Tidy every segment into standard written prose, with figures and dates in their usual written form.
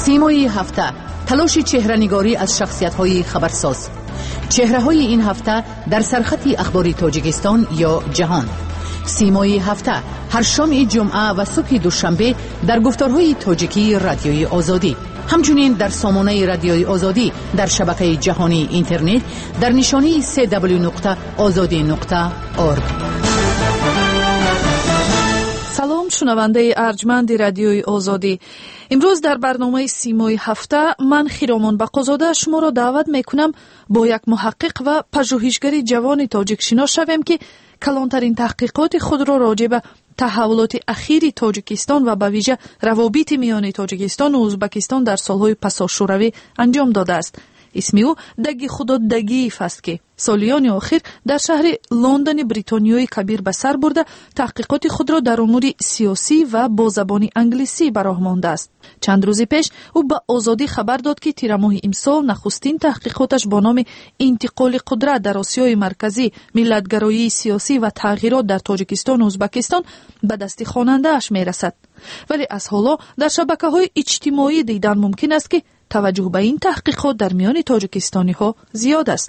سیمای هفته، تلاش چهره‌نگاری از شخصیت‌های خبرساز. چهره‌های این هفته در سرخط اخباری تاجیکستان یا جهان. سیمای هفته هر شام جمعه و صبح دوشنبه در گفتارهای تاجیکی رادیوی آزادی، همچنین در سامانه رادیوی آزادی در شبکه جهانی اینترنت در نشانی www.azadi.org. سلام شنونده ارجمند رادیوی آزادی. امروز در برنامه سیمای هفته من خیرامان بقازاده شما را دعوت میکنم با یک محقق و پژوهشگر جوان تاجیک شناس شویم که کلانترین تحقیقات خود را راجع به تحولات اخیر تاجیکستان و به ویژه روابط میان تاجیکستان و ازبکستان در سالهای پساشوروی انجام داده است. اسم او دگی خدا دگیف است که سالیان آخر در شهر لندن بریتانیای کبیر به سر برده تحقیقات خود را در امور سیاسی و با زبان انگلیسی به راه مانده است. چند روز پیش او به آزادی خبر داد که تیر ماه امسال نخستین تحقیقاتش با نام انتقال قدرت در آسیای مرکزی، ملتگرایی سیاسی و تغییرات در تاجیکستان و ازبکستان به دست خواننده اش می رسد. ولی از حالا در شبکه‌های اجتماعی دیدن ممکن است که توجه به این تحقیقات در میان تاجیکستانی ها زیاد است.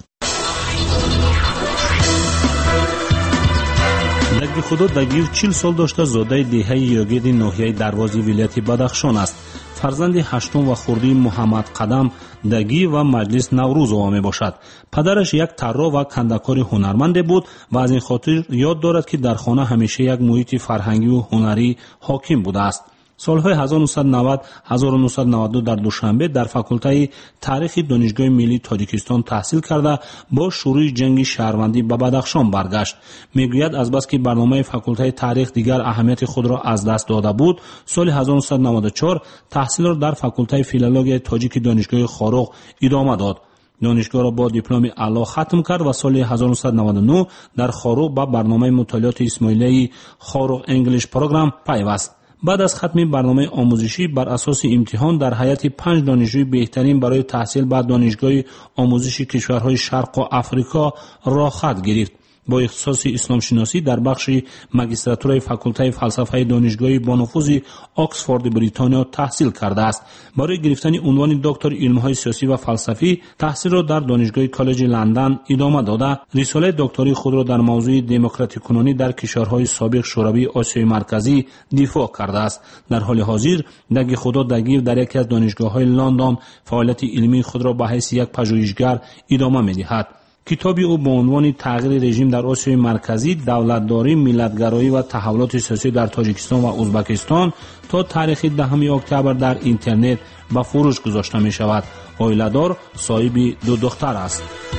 دگی خدا دگیو 40 سال داشته، زاده دهه یاگید ناحیه دروازی ولایت بدخشان است. فرزند هشتم و خردی محمد قدم دگی و مجلس نوروز او می باشد. پدرش یک طراح و کنده‌کار هنرمند بود و از این خاطر یاد دارد که در خانه همیشه یک محیط فرهنگی و هنری حاکم بوده است. سالهای 1990-1992 در دوشنبه در فاکولته تاریخ دانشگاه ملی تاجیکستان تحصیل کرده با شروع جنگ شهروندی به بدخشان برگشت. میگوید از بس که برنامه فاکولته تاریخ دیگر اهمیت خود را از دست داده بود، سال 1994 تحصیل را در فاکولته فیلولوژی تاجیک دانشگاه خاروق ادامه داد. دانشگاه را با دیپلم اعلی ختم کرد و سال 1999 در خاروق به برنامه مطالعات اسماعیلی خاروق انگلیش پروگرام پیوست. بعد از ختم برنامه آموزشی بر اساس امتحان در هیئت 5 دانشجوی بهترین برای تحصیل به دانشگاه آموزشی کشورهای شرق و آفریقا راه خط گرفت. با اختصاص اسلام شناسی در بخش ماجستراتور فاکولته فلسفه دانشگاه با نفوذ آکسفورد بریتانیا تحصیل کرده است. برای گرفتن عنوان دکتر علوم‌های سیاسی و فلسفی تحصیل را در دانشگاه کالج لندن ادامه داده، رساله دکتری خود را در موضوع دموکراتیک کنونی در کشورهای سابق شوروی آسیای مرکزی دفاع کرده است. در حال حاضر دگی خدا دگیو در یکی از دانشگاه‌های لندن فعالیت علمی خود را به حیث یک پژوهشگر ادامه می‌دهد. کتابی او با عنوان تغییر رژیم در آسیای مرکزی، دولتداری، ملتگرایی و تحولات سیاسی در تاجیکستان و ازبکستان تا تاریخ 10 اکتبر در اینترنت به فروش گذاشته می شود. عائله‌دار، صاحب 2 دختر است.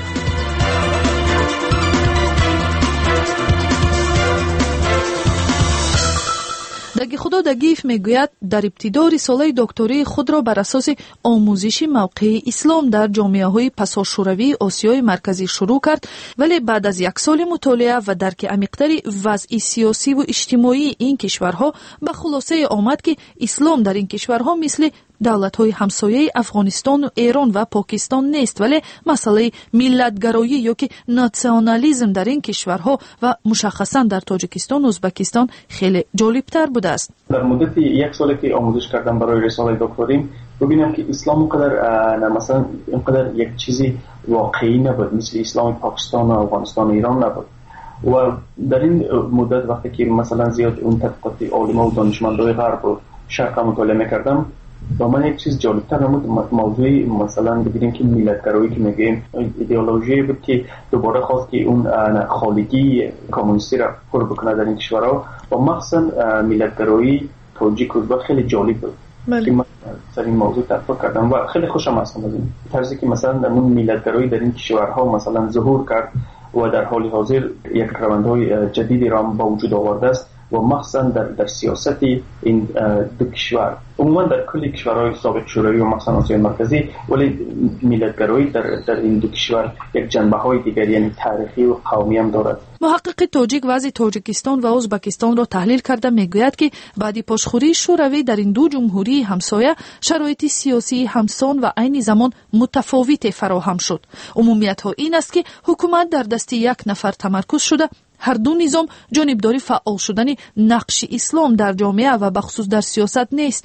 دگی خدا دگیف میگوید در ابتدا رساله دکتری خود را بر اساس آموزش موقع اسلام در جامعه‌های پساشوروی آسیای مرکزی شروع کرد، ولی بعد از 1 سال مطالعه و درک عمیق‌تر وضع سیاسی و اجتماعی این کشورها به خلاصه آمد که اسلام در این کشورها مثل دولت‌های همسایه افغانستان و ایران و پاکستان نیست، ولی مسئله ملتگرایی یا که ناسیونالیسم در این کشورها و مشخصاً در تاجیکستان و ازبکستان خیلی جالب‌تر بوده است. در مدت 1 سالی که آموزش کردم برای رساله دکتریم، ببینم که اسلام اونقدر مثلا اینقدر یک چیزی واقعی نبود، مثل اسلام پاکستان و افغانستان و ایران نبود. و در این مدت وقتی که مثلا زیاد اون تحقیقات علما و دانشمندای غرب و شرق مطالعه می‌کردم، با من یک چیز جالبتر نمود. موضوعی مثلا بگیریم که ملتگرایی که میگیم ایدئولوژی بود که دوباره خواست که اون خالگی کمونیستی را پر بکنه در این کشورها و مخصوصا ملتگرایی تاجیک و ازبک خیلی جالب بود. که من سر این موضوع تحقیق کردم و خیلی خوشم هستم از این طرزی که مثلا در اون ملتگرایی در این کشورها مثلا ظهور کرد و در حال حاضر یک روندهای جدیدی را با وجود آورده است و مخصوصا در سیاست این 2 کشور، عموما در کل کشورهای سابق شوروی و مخصوصا آسیای مرکزی، ولی ملتگرایی در این 2 کشور یک جنبه‌های دیگر یعنی تاریخی و قومی هم دارد. محقق تاجیک وضع تاجیکستان و ازبکستان را تحلیل کرده میگوید که بعد پاشخوری شوروی در این 2 جمهوری همسایه شرایط سیاسی همسان و عین زمان متفاوت فراهم شد. عمومیت‌ها این است که حکومت در دست یک نفر تمرکز شده، هر 2 نظام جانبداری فعال شدن نقش اسلام در جامعه و بخصوص در سیاست نیستند.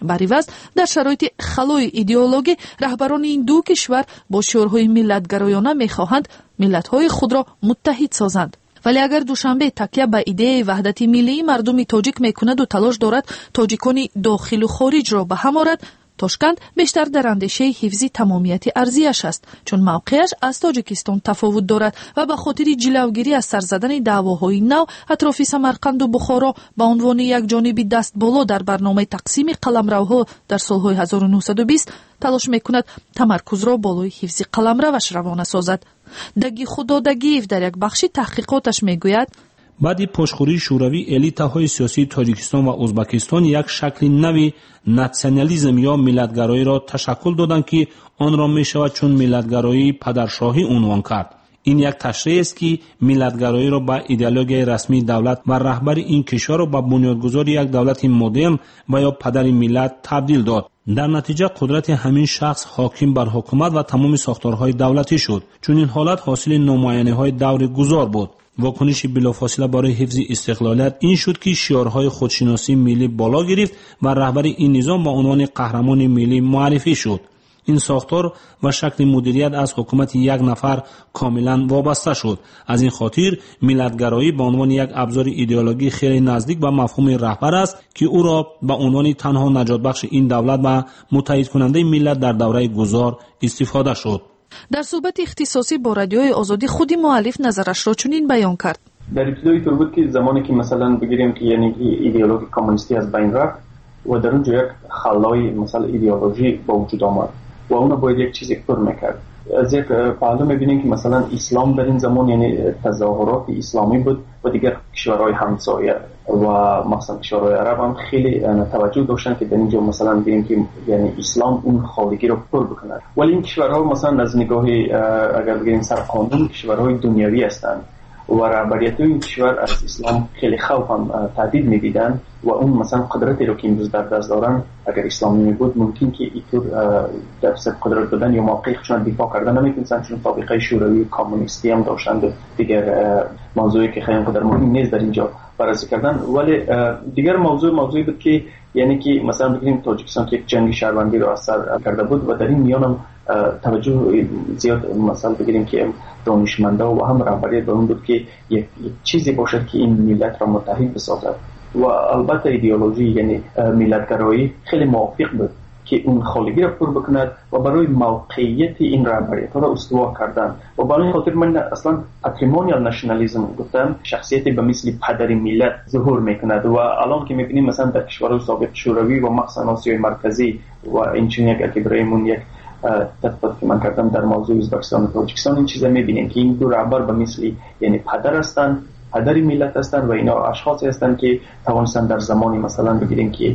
бар иваз дар шароити халои идеологӣ раҳбарони ин ду кишвар бо шиорҳои миллатгароёна мехоҳанд миллатҳои худро муттаҳид созанд. вале агар душанбе такя ба идеяи ваҳдати миллии мардуми тоҷик мекунаду талош дорад тоҷикони дохилу хориҷро ба ҳам орад, Тошканд бештар дар андешаи ҳифзи тамомияти арзияш аст, чун мавқеаш аз Тоҷикистон тафовут дорад ва ба хотири ҷилавгирӣ аз сар задани даъвоҳои нав атрофи Самарқанду Бухоро ба унвони якҷониби даст боло дар барномаи тақсими қаламравҳо дар солҳои 1920 талош мекунад тамаркузро болои ҳифзи қаламраваш равона созад. Даги Худодагиев дар як бахши таҳқиқоташ мегӯяд: баъди пошхӯрии шӯравӣ элитаҳои сиёсии Тоҷикистон ва Узбекистон як шакли нави натсионализм ё миллатгароиро ташаккул доданд, ки онро мешавад чун миллатгароии падаршоҳӣ унвон кард. ин як ташриҳест, ки миллатгароиро ба идеологияи расмии давлат ва раҳбари ин кишварро ба бунёдгузори як давлати модерн ва ё падари миллат табдил дод. дар натиҷа қудрати ҳамин шахс ҳоким бар ҳукумат ва тамоми сохторҳои давлатӣ шуд. чунин ҳолат ҳосили номуайяниҳои даври гузор буд. واکنش بلافاصله برای حفظ استقلالیت این شد که شعارهای خودشناسی ملی بالا گرفت و رهبر این نظام با عنوان قهرمان ملی معرفی شد. این ساختار و شکل مدیریت از حکومت یک نفر کاملا وابسته شد. از این خاطر ملتگرایی به عنوان یک ابزار ایدئولوژی خیلی نزدیک به مفهوم رهبر است که او را به عنوان تنها نجات بخش این دولت و متحد کننده ملت در دوره گذار استفاده شد. дар суҳбати ихтисосӣ бо радиои озодӣ худи муаллиф назарашро чунин баён кард: در ابتدای طور بود که زمانی که مثلا بگیریم که یعنی ایدئولوژی کمونیستی از بین رفت و در اونجا یک خلای مثلا ایدئولوژی با وجود آمد و اون باید یک چیزی پر میکرد. از یک پهلو میبینیم که مثلا اسلام در این زمان یعنی تظاهرات اسلامی بود و دیگر کشورهای همسایه و مثلا کشورهای عرب هم خیلی توجه داشتن که در اینجا مثلا ببینیم که یعنی اسلام اون خالگی رو پر بکنه. ولی این کشورها مثلا از نگاه اگر بگیریم سر قانون کشورهای دنیوی هستند و رهبریت این کشور از اسلام خیلی خوف هم تهدید می‌دیدن و اون مثلا قدرتی رو که امروز در دست دارن اگر اسلامی میبود ممکن که اینطور در صد قدرت دادن یا موقعیشون دفاع کردن نمیتونستن، چون طبقه شوروی کمونیستی هم داشتن. دیگر موضوعی که خیلی قدر مهم نیست در اینجا بررسی کردن. ولی دیگر موضوعی بود که یعنی که مثلا بگیم تاجیکستان که یک جنگ شهروندی رو اثر کرده بود و در این میان هم توجه زیاد مثلا بگیریم که دانشمندا و هم رهبری به اون بود که یک چیزی باشد که این ملت را متحد بسازد و البته ایدئولوژی یعنی ملتگرایی خیلی موافق بود که اون خالگی را پر بکند و برای موقعیت این رهبریت ها را استوار کردن و برای این خاطر من اصلا پاتریمونیال نشنالیسم گفتم شخصیتی به مثل پدر ملت ظهور میکند و الان که میبینیم مثلا در کشورهای سابق شوروی و مخصوصا آسیای مرکزی و این چنین یک برایمون یک تحقیقات که من کردم در موضوع ازبکستان و تاجیکستان این چیزا میبینیم که این دو رهبر به مثل یعنی پدر هستند، پدر ملت هستند و اینا اشخاصی هستند که توانستند در زمانی مثلا بگیریم که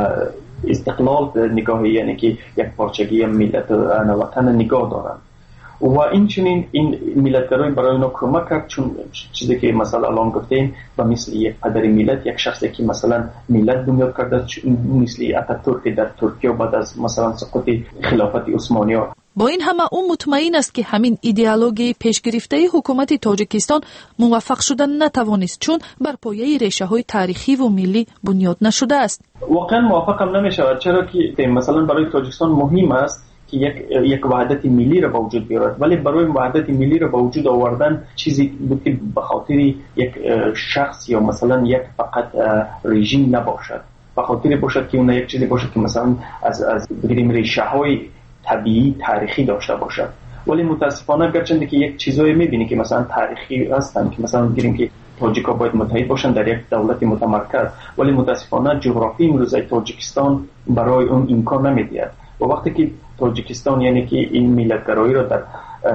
استقلال نگاهی یعنی که یک پارچگی ملت و وطن نگاه دارند و این چنین این ملتگرایی برای اینا کمک کرد، چون چیزی که مثلا الان گفتیم به مثل یک پدر ملت یک شخصی که مثلا ملت بنیاد کرده مثل اتاتورک در ترکیه بعد از مثلا سقوط خلافت عثمانی‌ها. با این همه او مطمئن است که همین ایدئولوژی پیشگرفته حکومت تاجیکستان موفق شدن نتوانست، چون بر پایه ریشه‌های تاریخی و ملی بنیاد نشده است. واقعا موفق نمی شود، چرا که مثلا برای تاجیکستان مهم است که یک وحدت ملی را به وجود بیارد، ولی برای وحدت ملی را به وجود آوردن چیزی بود که به خاطر یک شخص یا مثلا یک فقط رژیم نباشد، به خاطر باشد که اون یک چیزی باشد که مثلا از بگیریم ریشه‌های طبیعی تاریخی داشته باشد. ولی متاسفانه گرچند که یک چیزایی می‌بینی که مثلا تاریخی هستن که مثلا بگیریم که تاجیک‌ها باید متحد باشن در یک دولت متمرکز، ولی متاسفانه جغرافی امروزی تاجیکستان برای اون امکان نمی‌دهد و وقتی که تاجیکستان یعنی که این ملتگرایی را در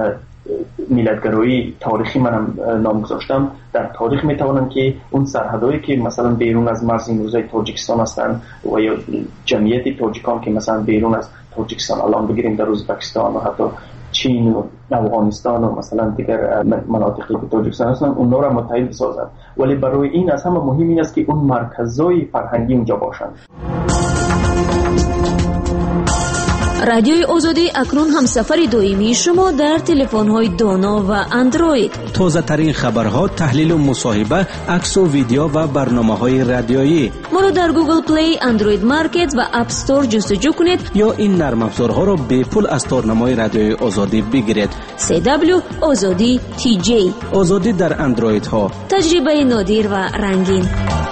ملتگرایی تاریخی منم نام گذاشتم، در تاریخ میتوانند که اون سرحدهایی که مثلا بیرون از مرز امروزی تاجیکستان هستند و یا جمعیت تاجیکان که مثلا بیرون از تاجیکستان الان بگیریم در ازبکستان و حتی چین و افغانستان و مثلا دیگر مناطقی که تاجیکستان هستند اونها را متحد بسازند، ولی برای این از همه مهم این است که اون مرکزهای فرهنگی اونجا باشند. رادیوی آزادی اکنون هم سفر دائمی شما در تلفن‌های دانا و اندروید. تازه ترین خبرها، تحلیل و مصاحبه، عکس و ویدیو و برنامه‌های رادیویی. ما را در گوگل پلی، اندروید مارکت و اپ استور جستجو کنید یا این نرم افزارها را به پول از تارنمای رادیوی آزادی بگیرید. CW آزادی TJ. آزادی در اندروید ها. تجربه نادر و رنگین.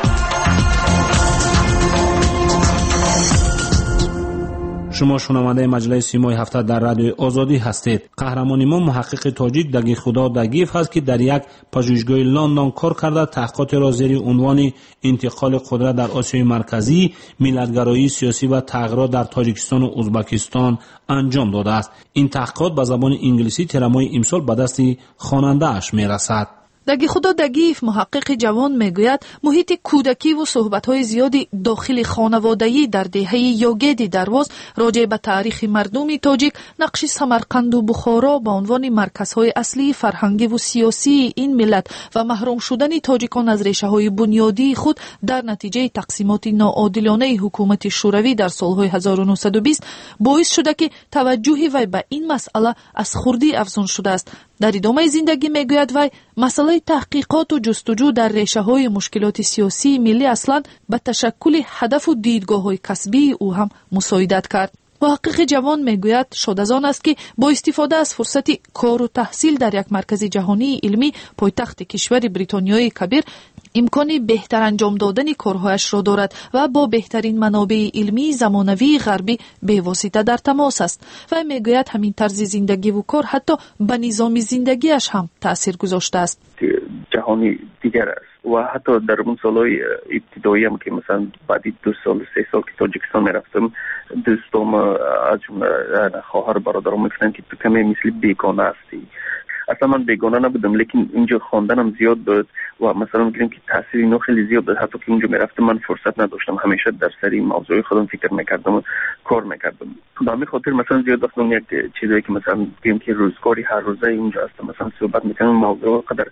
شما شنونده مجله سیمای هفته در رادیو آزادی هستید. قهرمان ما محقق تاجیک دگی خدا دگیف هست که در یک پژوهشگاه لندن کار کرده تحقیقات را زیر عنوان انتقال قدرت در آسیای مرکزی، ملت‌گرایی سیاسی و تغییرات در تاجیکستان و ازبکستان انجام داده است. این تحقیقات به زبان انگلیسی ترمای امسال به دست خواننده اش میرسد. دگی خدا دگیف محقق جوان میگوید محیط کودکی و صحبت‌های زیادی داخل خانوادگی در دهه یوگیدی درواز راجع به تاریخ مردم تاجیک، نقش سمرقند و بخارا به عنوان مرکزهای اصلی فرهنگی و سیاسی این ملت و محروم شدن تاجیکان از ریشه‌های بنیادی خود در نتیجه تقسیمات ناعادلانه حکومت شوروی در سالهای 1920 باعث شده که توجه وی به این مسئله از خردی افزون شده است. در ادامه زندگی میگوید وی مسئله تحقیقات و جستجو در ریشه‌های مشکلات سیاسی ملی اصلا به تشکل هدف و دیدگاه‌های کسبی او هم مساعدت کرد. محقق جوان میگوید شاد از آن است که با استفاده از فرصت کار و تحصیل در یک مرکز جهانی علمی پایتخت کشور بریتانیای کبیر امکانی بهتر انجام دادن کارهایش را دارد و با بهترین منابع علمی زمانوی غربی به واسطه در تماس است. و میگوید همین طرز زندگی و کار حتی به نظام زندگیش هم تأثیر گذاشته است. جهانی دیگر است و حتی در اون سالهای ابتدایی هم که مثلا بعدی 2 سال 3 سال که تاجیکستان میرفتم، دوستام از جمله خواهر برادرام میگفتن که تو کمی مثل بیگانه هستی. اصلا من بیگانه نبودم، لیکن اینجا خواندنم زیاد بود و مثلا میگم که تاثیر اینو خیلی زیاد بود. حتی که اونجا میرفتم من فرصت نداشتم، همیشه در سری موضوع خودم فکر میکردم و کار میکردم. به همین خاطر مثلا زیاد وقتا یک چیزایی که مثلا بگیم که روزگاری هر روزه اونجا هستم مثلا صحبت میکنم موضوع قدر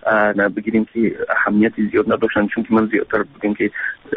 بگیریم که اهمیت زیاد نداشتن، چون که من زیادتر بگم که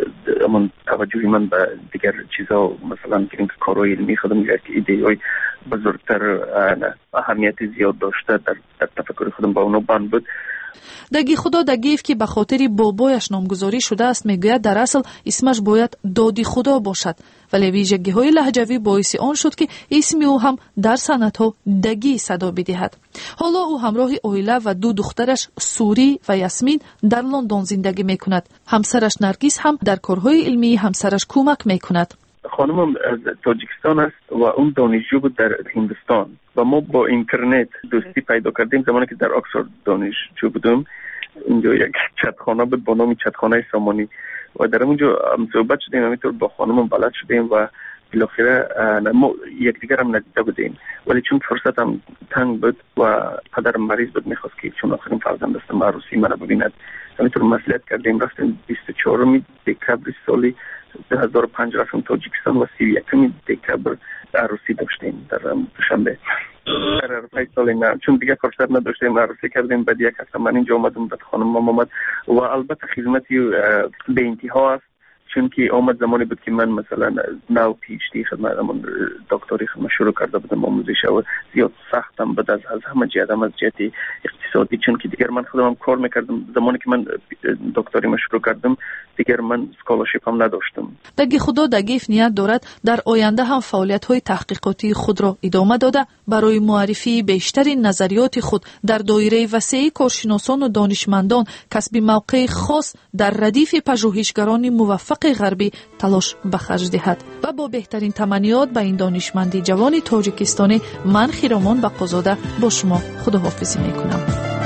من توجهی من به دیگر چیزا مثلا بگیم که کارهای علمی خودم یا که ایده‌های بزرگتر اهمیت زیاد داشته در تفکر خودم با اونو بند بود. دگی خدا دگیف که به خاطر بابایش نامگذاری شده است میگوید در اصل اسمش باید دادی خدا باشد، ولی ویژگی‌های لهجوی باعث آن شد که اسم او هم در سنت‌ها دگی صدا بدهد. حالا او همراه اویلا و 2 دخترش سوری و یاسمین در لندن زندگی میکند. همسرش نرگس هم در کارهای علمی همسرش کمک میکند. خانمم از تاجیکستان است و اون دانشجو بود در هندوستان و ما با اینترنت دوستی پیدا کردیم زمانی که در آکسفورد دانشجو بودم. اینجا یک چتخانه بود با نام چتخانه سامانی و در اونجا صحبت شدیم، همینطور با خانمم بلد شدیم و بالاخره ما یکدیگر هم ندیده بودیم، ولی چون فرصت هم تنگ بود و پدرم مریض بود میخواست که چون آخرین فرزند هستم عروسی منو ببیند، همینطور مصلحت کردیم رفتیم 24 دکتر سالی 2005 رفتم تاجیکستان و 31 دکتر عروسی داشتیم در دوشنبه. در عرفه سال نه چون دیگه فرصت نداشتیم عروسی کردیم. بعد یک هفته من اینجا آمدم، بعد خانم آمد و البته خدمتی به انتها است، چون که آمد زمانی بود که من مثلا نو پیشتی خدمت دکتری خدمت شروع کرده بودم آموزش و زیاد سختم بود از همه جهت، از جهت اقتصادی، چون که دیگر من خودم کار میکردم. زمانی که من دکتری ما شروع کردم دیگر من اسکولارشیپ هم نداشتم. دگی خدا دگیف نیت دارد در آینده هم فعالیت‌های تحقیقاتی خود را ادامه داده برای معرفی بیشترین نظریات خود در دایره وسیع کارشناسان و دانشمندان کسب موقع خاص در ردیف پژوهشگران موفق غربی تلاش به خرج دهد. و با بهترین تمنیات به این دانشمندی جوان تاجیکستانی من خیرامان بقازاده با شما خداحافظی میکنم.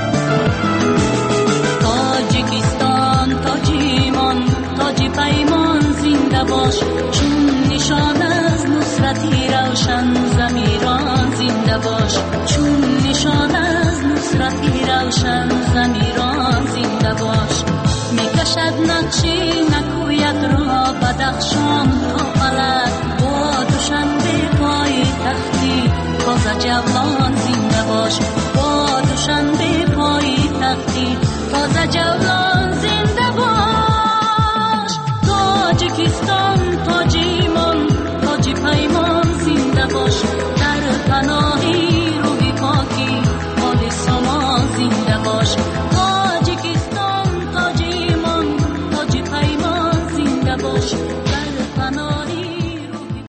تاجیکستان تاجیمان تاجی پیمان زنده باش، چون نشان از نصرتی روشن زمیران زنده باش، چون نشان از نصرتی روشن زمیران زنده باش. میکشد نقشی نکویت را بدخشان